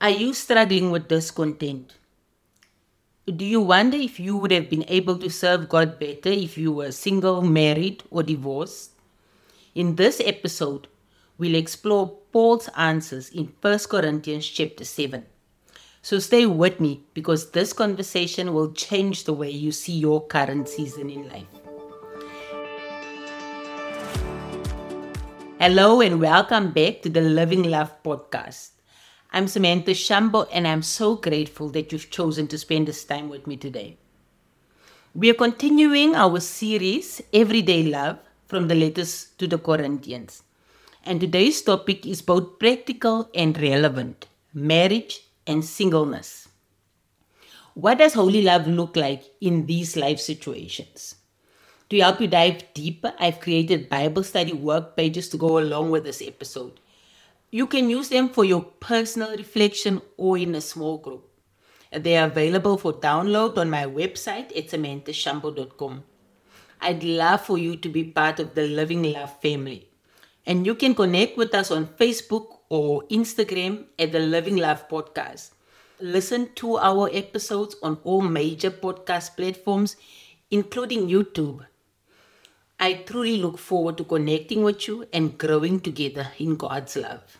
Are you struggling with discontent? Do you wonder if you would have been able to serve God better if you were single, married, or divorced? In this episode, we'll explore Paul's answers in 1 Corinthians chapter 7. So stay with me because this conversation will change the way you see your current season in life. Hello and welcome back to the Living Love podcast. I'm Samantha Shambo and I'm so grateful that you've chosen to spend this time with me today. We are continuing our series, Everyday Love, from the letters to the Corinthians. And today's topic is both practical and relevant, marriage and singleness. What does holy love look like in these life situations? To help you dive deeper, I've created Bible study work pages to go along with this episode. You can use them for your personal reflection or in a small group. They are available for download on my website at samanthashambo.com. I'd love for you to be part of the Living Love family. And you can connect with us on Facebook or Instagram at the Living Love Podcast. Listen to our episodes on all major podcast platforms, including YouTube. I truly look forward to connecting with you and growing together in God's love.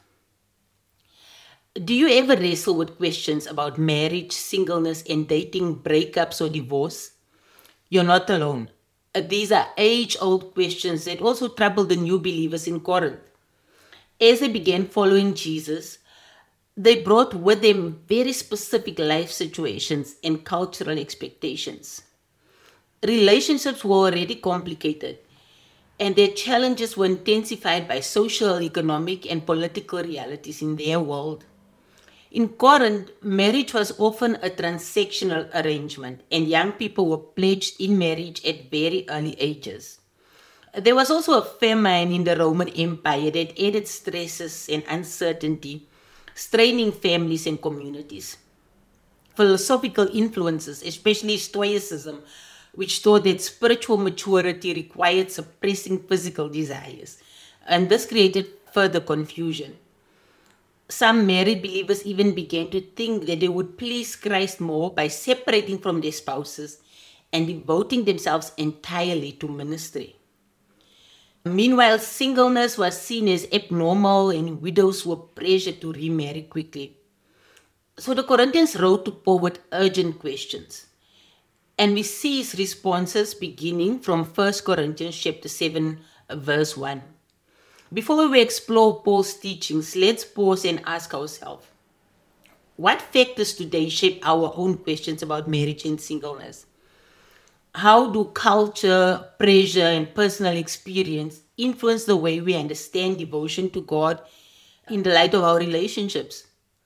Do you ever wrestle with questions about marriage, singleness, and dating, breakups, or divorce? You're not alone. These are age-old questions that also trouble the new believers in Corinth. As they began following Jesus, they brought with them very specific life situations and cultural expectations. Relationships were already complicated, and their challenges were intensified by social, economic, and political realities in their world. In Corinth, marriage was often a transactional arrangement, and young people were pledged in marriage at very early ages. There was also a famine in the Roman Empire that added stresses and uncertainty, straining families and communities. Philosophical influences, especially Stoicism, which taught that spiritual maturity required suppressing physical desires, and this created further confusion. Some married believers even began to think that they would please Christ more by separating from their spouses and devoting themselves entirely to ministry. Meanwhile, singleness was seen as abnormal and widows were pressured to remarry quickly. So the Corinthians wrote to Paul with urgent questions. And we see his responses beginning from 1 Corinthians chapter 7, verse 1. Before we explore Paul's teachings, let's pause and ask ourselves, what factors today shape our own questions about marriage and singleness? How do culture, pressure, and personal experience influence the way we understand devotion to God in the light of our relationships?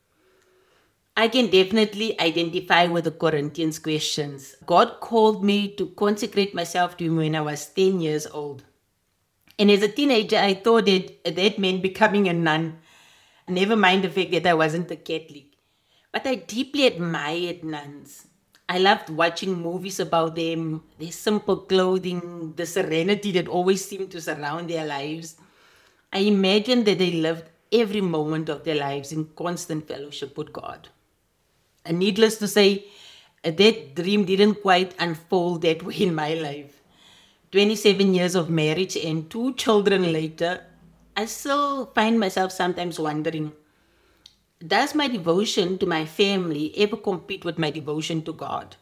I can definitely identify with the Corinthians questions. God called me to consecrate myself to Him when I was 10 years old. And as a teenager, I thought that meant becoming a nun. Never mind the fact that I wasn't a Catholic. But I deeply admired nuns. I loved watching movies about them, their simple clothing, the serenity that always seemed to surround their lives. I imagined that they lived every moment of their lives in constant fellowship with God. And needless to say, that dream didn't quite unfold that way in my life. 27 years of marriage and two children later, I still find myself sometimes wondering, does my devotion to my family ever compete with my devotion to God?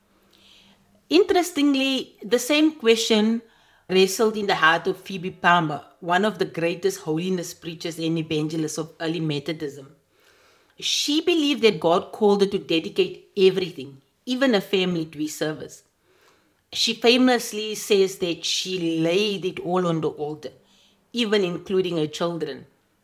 Interestingly, the same question wrestled in the heart of Phoebe Palmer, one of the greatest holiness preachers and evangelists of early Methodism. She believed that God called her to dedicate everything, even a family, to His service. She famously says that she laid it all on the altar, even including her children.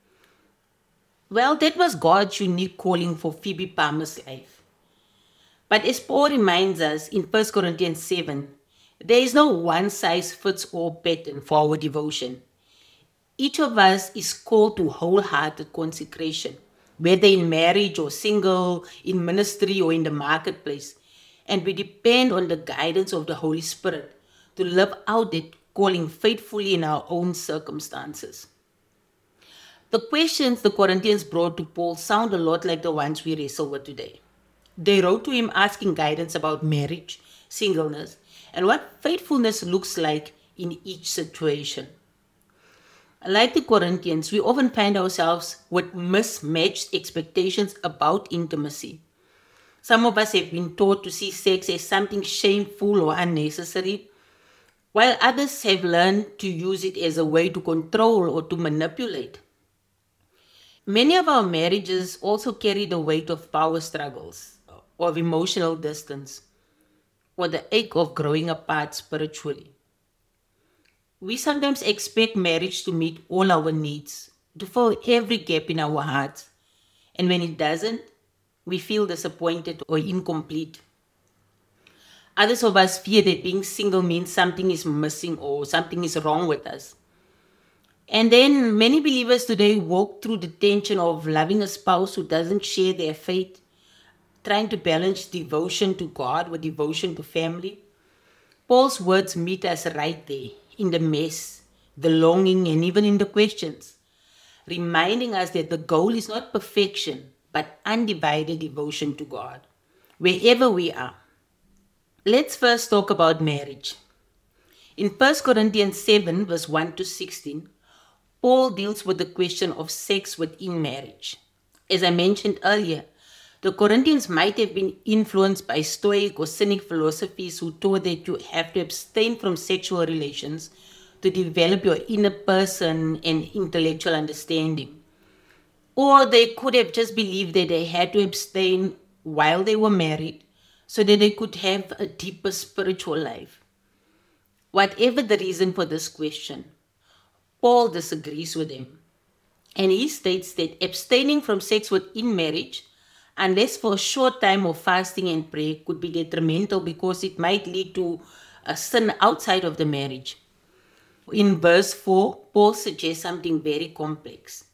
Well, that was God's unique calling for Phoebe Palmer's life. But as Paul reminds us in 1 Corinthians 7, there is no one-size-fits-all pattern for our devotion. Each of us is called to wholehearted consecration, whether in marriage or single, in ministry or in the marketplace. And we depend on the guidance of the Holy Spirit to live out that calling faithfully in our own circumstances. The questions the Corinthians brought to Paul sound a lot like the ones we wrestle with today. They wrote to him asking guidance about marriage, singleness, and what faithfulness looks like in each situation. Like the Corinthians, we often find ourselves with mismatched expectations about intimacy. Some of us have been taught to see sex as something shameful or unnecessary, while others have learned to use it as a way to control or to manipulate. Many of our marriages also carry the weight of power struggles, of emotional distance, or the ache of growing apart spiritually. We sometimes expect marriage to meet all our needs, to fill every gap in our hearts, and when it doesn't, we feel disappointed or incomplete. Others of us fear that being single means something is missing or something is wrong with us. And then many believers today walk through the tension of loving a spouse who doesn't share their faith, trying to balance devotion to God with devotion to family. Paul's words meet us right there, in the mess, the longing, and even in the questions, reminding us that the goal is not perfection, but undivided devotion to God, wherever we are. Let's first talk about marriage. In 1 Corinthians 7, verse 1 to 16, Paul deals with the question of sex within marriage. As I mentioned earlier, the Corinthians might have been influenced by Stoic or Cynic philosophies who taught that you have to abstain from sexual relations to develop your inner person and intellectual understanding. Or they could have just believed that they had to abstain while they were married so that they could have a deeper spiritual life. Whatever the reason for this question, Paul disagrees with them. And he states that abstaining from sex within marriage, unless for a short time of fasting and prayer, could be detrimental because it might lead to a sin outside of the marriage. In verse 4, Paul suggests something very complex.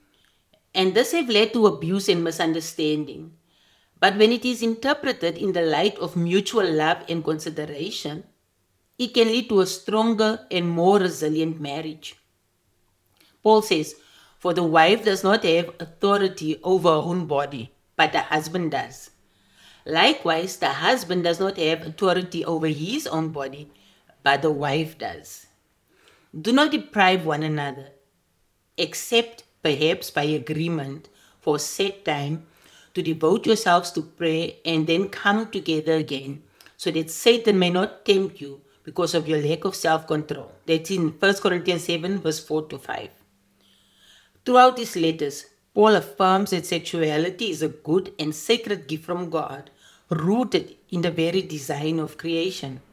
And this have led to abuse and misunderstanding. But when it is interpreted in the light of mutual love and consideration, it can lead to a stronger and more resilient marriage. Paul says, for the wife does not have authority over her own body, but the husband does. Likewise, the husband does not have authority over his own body, but the wife does. Do not deprive one another, except perhaps by agreement for a set time to devote yourselves to prayer and then come together again, so that Satan may not tempt you because of your lack of self-control. That's in 1 Corinthians 7, verse 4 to 5. Throughout his letters, Paul affirms that sexuality is a good and sacred gift from God, rooted in the very design of creation.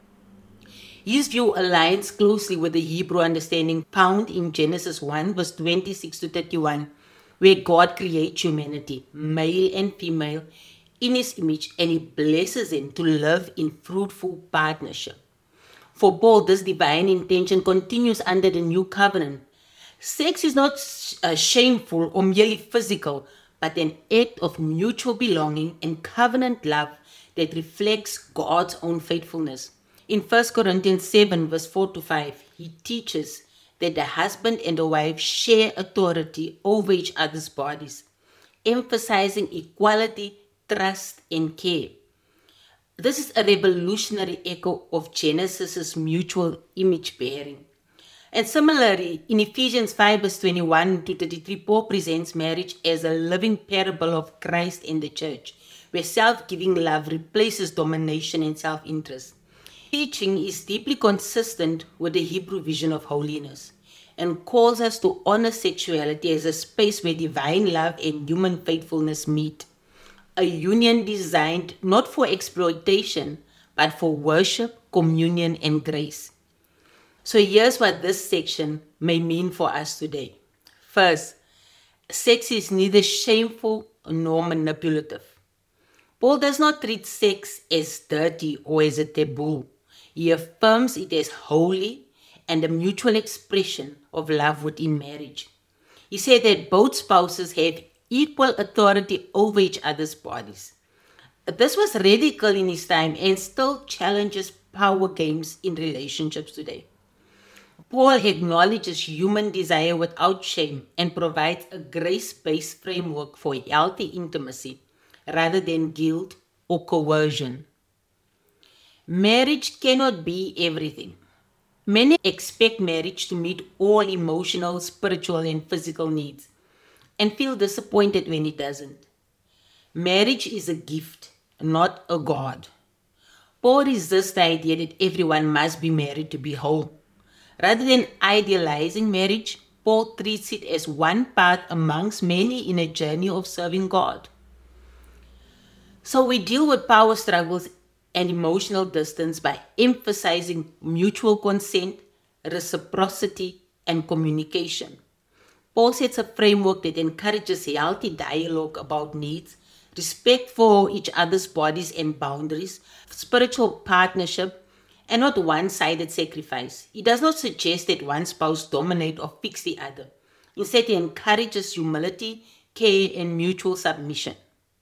His view aligns closely with the Hebrew understanding found in Genesis 1, verse 26 to 31, where God creates humanity, male and female, in his image, and he blesses them to live in fruitful partnership. For Paul, this divine intention continues under the new covenant. Sex is not shameful or merely physical, but an act of mutual belonging and covenant love that reflects God's own faithfulness. In 1 Corinthians 7, verse 4 to 5, he teaches that the husband and the wife share authority over each other's bodies, emphasizing equality, trust, and care. This is a revolutionary echo of Genesis's mutual image bearing. And similarly, in Ephesians 5 verse 21 to 33, Paul presents marriage as a living parable of Christ and the church, where self-giving love replaces domination and self-interest. Teaching is deeply consistent with the Hebrew vision of holiness and calls us to honor sexuality as a space where divine love and human faithfulness meet. A union designed not for exploitation, but for worship, communion, and grace. So here's what this section may mean for us today. First, sex is neither shameful nor manipulative. Paul does not treat sex as dirty or as a taboo. He affirms it as holy and a mutual expression of love within marriage. He said that both spouses have equal authority over each other's bodies. This was radical in his time and still challenges power games in relationships today. Paul acknowledges human desire without shame and provides a grace-based framework for healthy intimacy rather than guilt or coercion. Marriage cannot be everything. Many expect marriage to meet all emotional, spiritual, and physical needs and feel disappointed when it doesn't. Marriage is a gift, not a god. Paul resists the idea that everyone must be married to be whole. Rather than idealizing marriage, Paul treats it as one path amongst many in a journey of serving God. So we deal with power struggles and emotional distance by emphasizing mutual consent, reciprocity, and communication. Paul sets a framework that encourages healthy dialogue about needs, respect for each other's bodies and boundaries, spiritual partnership, and not one-sided sacrifice. He does not suggest that one spouse dominate or fix the other. Instead, he encourages humility, care, and mutual submission.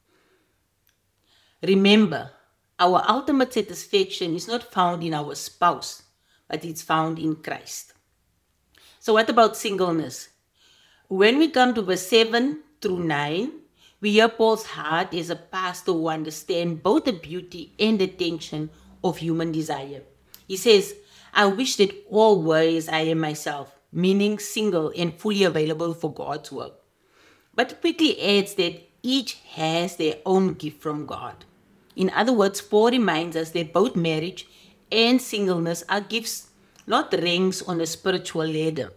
Remember, our ultimate satisfaction is not found in our spouse, but it's found in Christ. So what about singleness? When we come to verse 7 through 9, we hear Paul's heart as a pastor who understands both the beauty and the tension of human desire. He says, I wish that all were as I am myself, meaning single and fully available for God's work. But quickly adds that each has their own gift from God. In other words, Paul reminds us that both marriage and singleness are gifts, not ranks on a spiritual ladder.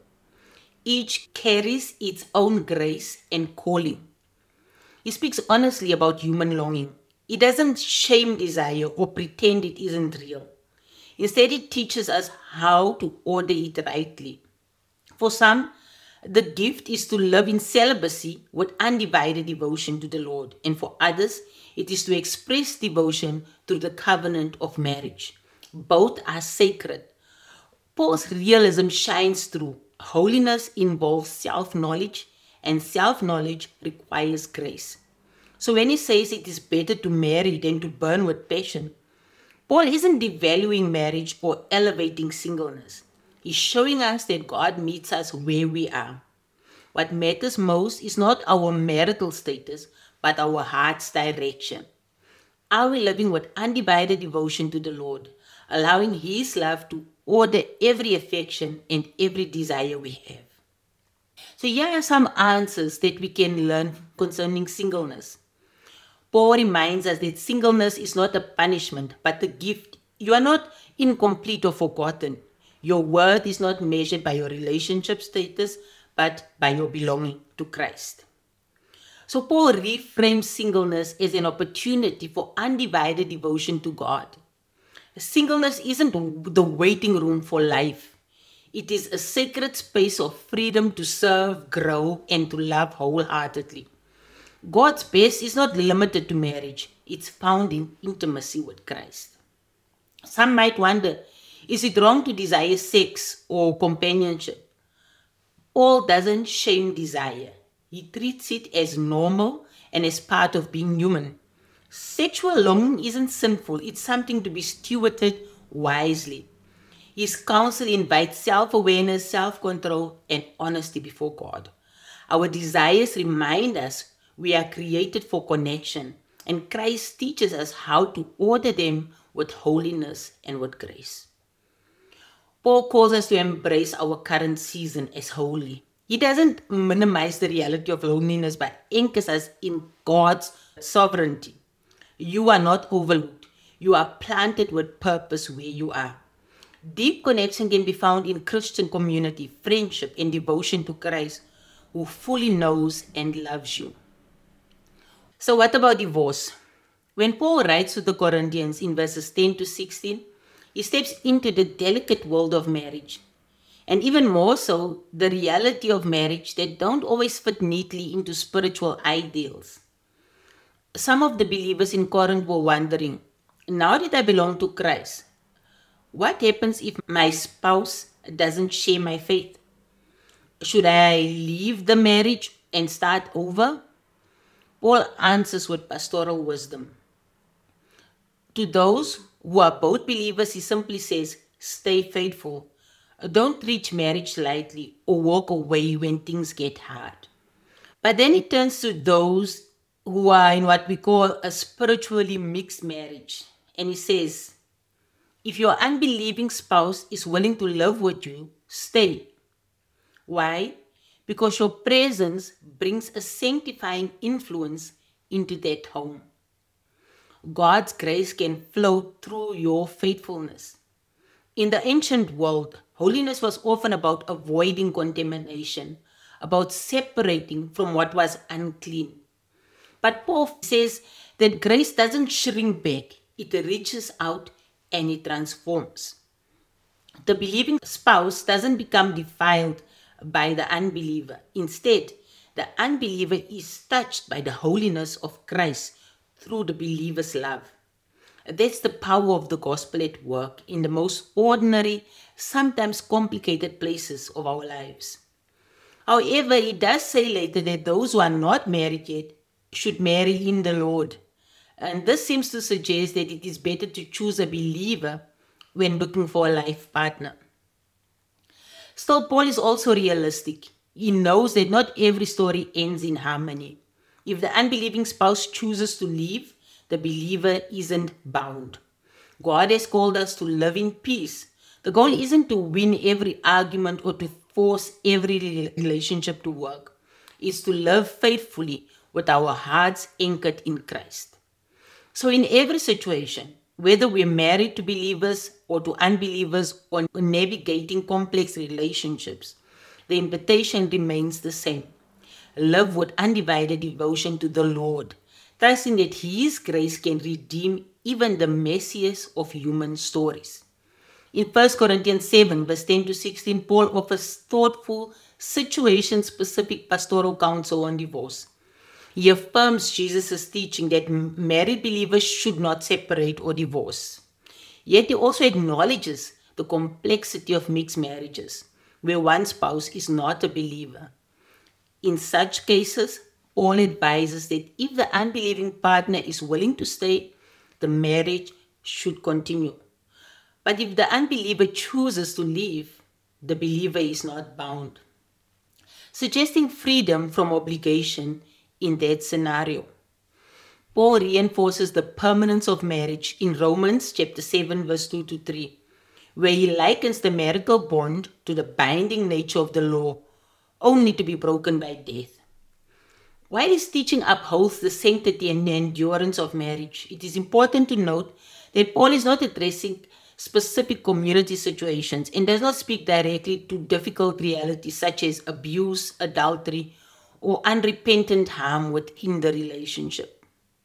Each carries its own grace and calling. He speaks honestly about human longing. He doesn't shame desire or pretend it isn't real. Instead, it teaches us how to order it rightly. For some, the gift is to live in celibacy with undivided devotion to the Lord. And for others, it is to express devotion through the covenant of marriage. Both are sacred. Paul's realism shines through. Holiness involves self-knowledge, and self-knowledge requires grace. So when he says it is better to marry than to burn with passion, Paul isn't devaluing marriage or elevating singleness. He's showing us that God meets us where we are. What matters most is not our marital status, but our heart's direction. Are we living with undivided devotion to the Lord, allowing His love to order every affection and every desire we have? So here are some answers that we can learn concerning singleness. Paul reminds us that singleness is not a punishment, but a gift. You are not incomplete or forgotten. Your worth is not measured by your relationship status, but by your belonging to Christ. So Paul reframes singleness as an opportunity for undivided devotion to God. Singleness isn't the waiting room for life. It is a sacred space of freedom to serve, grow, and to love wholeheartedly. God's best is not limited to marriage. It's found in intimacy with Christ. Some might wonder, is it wrong to desire sex or companionship? Paul doesn't shame desire. He treats it as normal and as part of being human. Sexual longing isn't sinful. It's something to be stewarded wisely. His counsel invites self-awareness, self-control, and honesty before God. Our desires remind us we are created for connection, and Christ teaches us how to order them with holiness and with grace. Paul calls us to embrace our current season as holy. He doesn't minimize the reality of loneliness but anchors us in God's sovereignty. You are not overlooked. You are planted with purpose where you are. Deep connection can be found in Christian community, friendship, and devotion to Christ, who fully knows and loves you. So what about divorce? When Paul writes to the Corinthians in verses 10 to 16, he steps into the delicate world of marriage. And even more so, the reality of marriage that don't always fit neatly into spiritual ideals. Some of the believers in Corinth were wondering, now that I belong to Christ, what happens if my spouse doesn't share my faith? Should I leave the marriage and start over? Paul answers with pastoral wisdom. To those who are both believers, he simply says, stay faithful. Don't treat marriage lightly or walk away when things get hard. But then he turns to those who are in what we call a spiritually mixed marriage. And he says, if your unbelieving spouse is willing to live with you, stay. Why? Because your presence brings a sanctifying influence into that home. God's grace can flow through your faithfulness. In the ancient world, holiness was often about avoiding contamination, about separating from what was unclean. But Paul says that grace doesn't shrink back, it reaches out and it transforms. The believing spouse doesn't become defiled by the unbeliever. Instead, the unbeliever is touched by the holiness of Christ through the believer's love. That's the power of the gospel at work in the most ordinary, sometimes complicated places of our lives. However, he does say later that those who are not married yet should marry in the Lord. And this seems to suggest that it is better to choose a believer when looking for a life partner. Still, Paul is also realistic. He knows that not every story ends in harmony. If the unbelieving spouse chooses to leave, the believer isn't bound. God has called us to live in peace. The goal isn't to win every argument or to force every relationship to work. It's to live faithfully with our hearts anchored in Christ. So, in every situation, whether we're married to believers or to unbelievers or navigating complex relationships, the invitation remains the same. Live with undivided devotion to the Lord, trusting that His grace can redeem even the messiest of human stories. In 1 Corinthians 7, verse 10 to 16, Paul offers thoughtful, situation specific pastoral counsel on divorce. He affirms Jesus' teaching that married believers should not separate or divorce. Yet he also acknowledges the complexity of mixed marriages, where one spouse is not a believer. In such cases, Paul advises that if the unbelieving partner is willing to stay, the marriage should continue. But if the unbeliever chooses to leave, the believer is not bound, suggesting freedom from obligation in that scenario. Paul reinforces the permanence of marriage in Romans chapter 7 verse 2 to 3, where he likens the marital bond to the binding nature of the law, only to be broken by death. While his teaching upholds the sanctity and the endurance of marriage, it is important to note that Paul is not addressing specific community situations and does not speak directly to difficult realities such as abuse, adultery, or unrepentant harm within the relationship.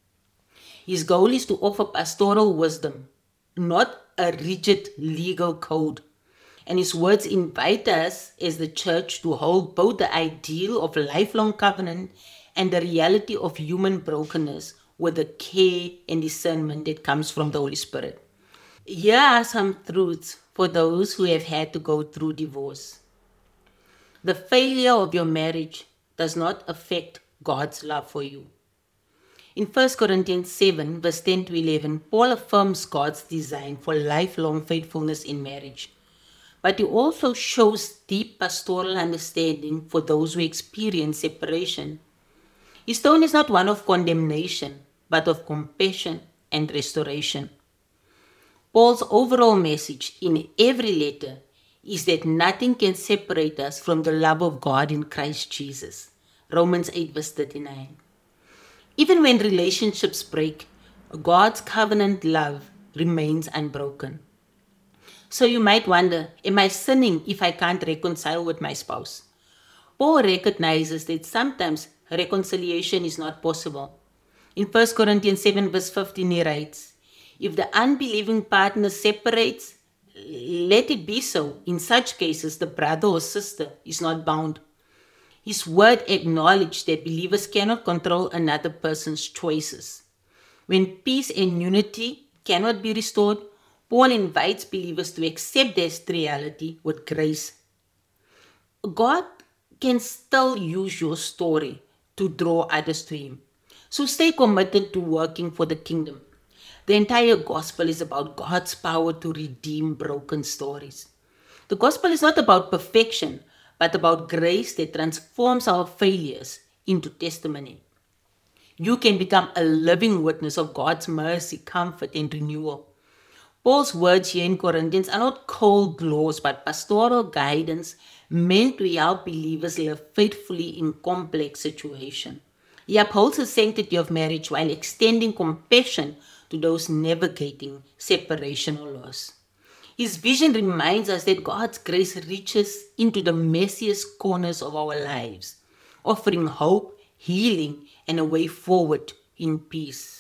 His goal is to offer pastoral wisdom, not a rigid legal code. And his words invite us as the church to hold both the ideal of lifelong covenant and the reality of human brokenness with the care and discernment that comes from the Holy Spirit. Here are some truths for those who have had to go through divorce. The failure of your marriage does not affect God's love for you. In 1 Corinthians 7, verse 10 to 11, Paul affirms God's design for lifelong faithfulness in marriage. But he also shows deep pastoral understanding for those who experience separation. His tone is not one of condemnation, but of compassion and restoration. Paul's overall message in every letter is that nothing can separate us from the love of God in Christ Jesus. Romans 8 verse 39. Even when relationships break, God's covenant love remains unbroken. So you might wonder, am I sinning if I can't reconcile with my spouse? Paul recognizes that sometimes reconciliation is not possible. In 1 Corinthians 7 verse 15 he writes, if the unbelieving partner separates, let it be so. In such cases, the brother or sister is not bound. His word acknowledged that believers cannot control another person's choices. When peace and unity cannot be restored, Paul invites believers to accept this reality with grace. God can still use your story to draw others to Him. So stay committed to working for the kingdom. The entire gospel is about God's power to redeem broken stories. The gospel is not about perfection, but about grace that transforms our failures into testimony. You can become a living witness of God's mercy, comfort, and renewal. Paul's words here in Corinthians are not cold laws, but pastoral guidance meant to help believers live faithfully in complex situations. He upholds the sanctity of marriage while extending compassion to those navigating separation or loss. His vision reminds us that God's grace reaches into the messiest corners of our lives, offering hope, healing, and a way forward in peace.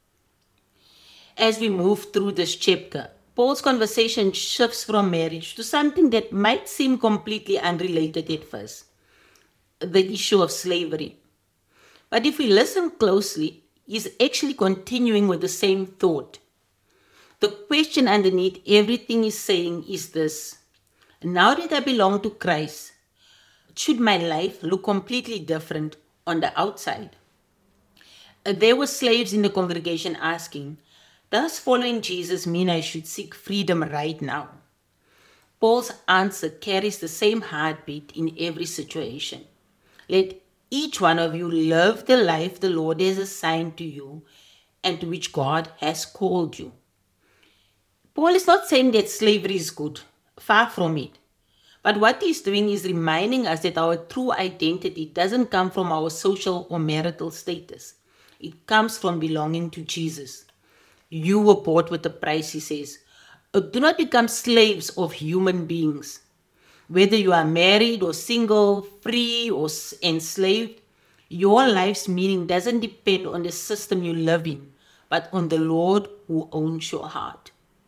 As we move through this chapter, Paul's conversation shifts from marriage to something that might seem completely unrelated at first, the issue of slavery. But if we listen closely, he's actually continuing with the same thought. The question underneath everything he's saying is this: now that I belong to Christ, should my life look completely different on the outside? There were slaves in the congregation asking, does following Jesus mean I should seek freedom right now? Paul's answer carries the same heartbeat in every situation. Let each one of you live the life the Lord has assigned to you and to which God has called you. Paul is not saying that slavery is good, far from it. But what he's doing is reminding us that our true identity doesn't come from our social or marital status. It comes from belonging to Jesus. You were bought with a price, he says. Do not become slaves of human beings. Whether you are married or single, free or enslaved, your life's meaning doesn't depend on the system you live in, but on the Lord who owns your heart.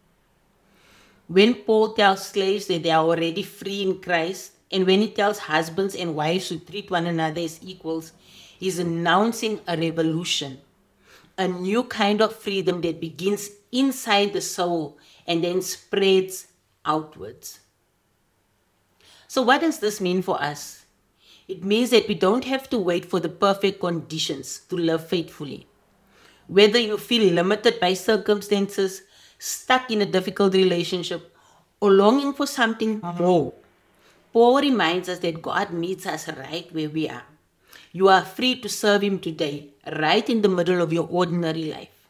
When Paul tells slaves that they are already free in Christ, and when he tells husbands and wives to treat one another as equals, he's announcing a revolution. A new kind of freedom that begins inside the soul and then spreads outwards. So what does this mean for us? It means that we don't have to wait for the perfect conditions to live faithfully. Whether you feel limited by circumstances, stuck in a difficult relationship, or longing for something more, Paul reminds us that God meets us right where we are. You are free to serve Him today, right in the middle of your ordinary life.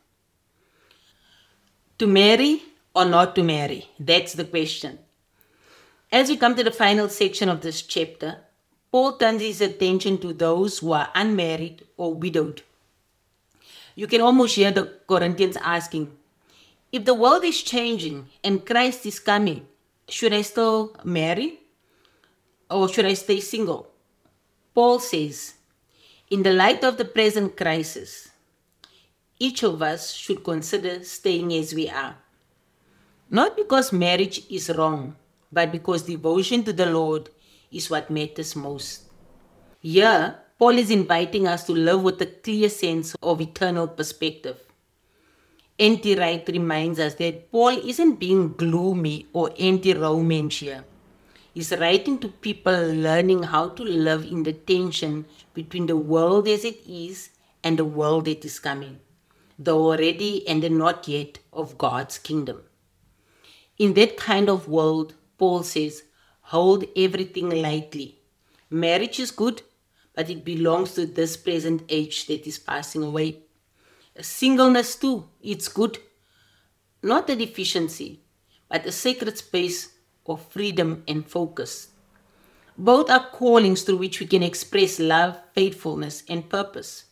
To marry or not to marry? That's the question. As we come to the final section of this chapter, Paul turns his attention to those who are unmarried or widowed. You can almost hear the Corinthians asking, if the world is changing and Christ is coming, should I still marry or should I stay single? Paul says, in the light of the present crisis, each of us should consider staying as we are. Not because marriage is wrong, but because devotion to the Lord is what matters most. Here, Paul is inviting us to live with a clear sense of eternal perspective. N.T. Wright reminds us that Paul isn't being gloomy or anti-romance here. He's writing to people learning how to live in the tension between the world as it is and the world that is coming, the already and the not yet of God's kingdom. In that kind of world, Paul says, hold everything lightly. Marriage is good, but it belongs to this present age that is passing away. Singleness too, it's good. Not a deficiency, but a sacred space of freedom and focus. Both are callings through which we can express love, faithfulness, and purpose.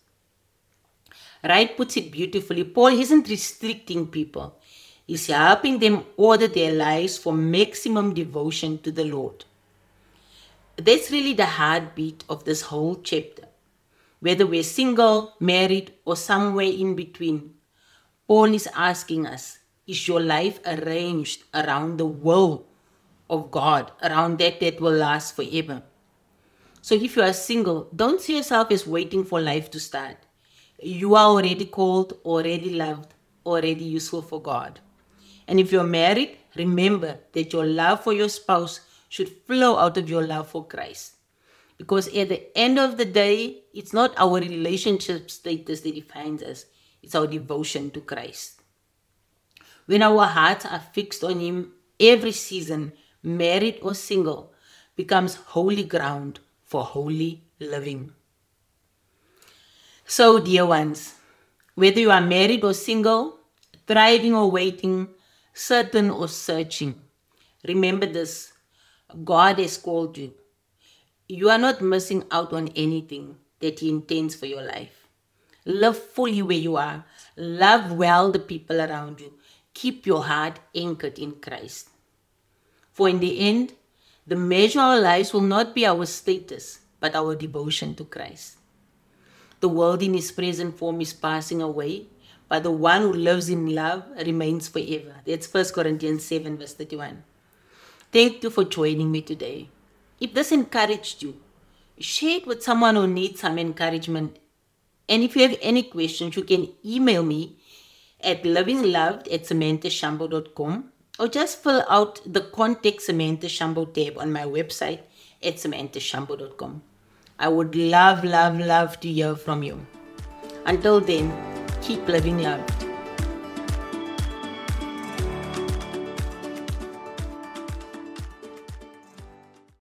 Wright puts it beautifully. Paul isn't restricting people. He's helping them order their lives for maximum devotion to the Lord. That's really the heartbeat of this whole chapter. Whether we're single, married, or somewhere in between, Paul is asking us, is your life arranged around the will of God, around that will last forever? So if you are single, don't see yourself as waiting for life to start. You are already called, already loved, already useful for God. And if you're married, remember that your love for your spouse should flow out of your love for Christ. Because at the end of the day, it's not our relationship status that defines us. It's our devotion to Christ. When our hearts are fixed on Him, every season married or single, becomes holy ground for holy living. So, dear ones, whether you are married or single, thriving or waiting, certain or searching, remember this: God has called you. You are not missing out on anything that He intends for your life. Live fully where you are. Love well the people around you. Keep your heart anchored in Christ. For in the end, the measure of our lives will not be our status, but our devotion to Christ. The world in its present form is passing away, but the one who lives in love remains forever. That's 1 Corinthians 7 verse 31. Thank you for joining me today. If this encouraged you, share it with someone who needs some encouragement. And if you have any questions, you can email me at livingloved@samanthashambo.com, or just fill out the Contact Samantha Shambo tab on my website at samanthashambo.com. I would love to hear from you. Until then, keep living loved.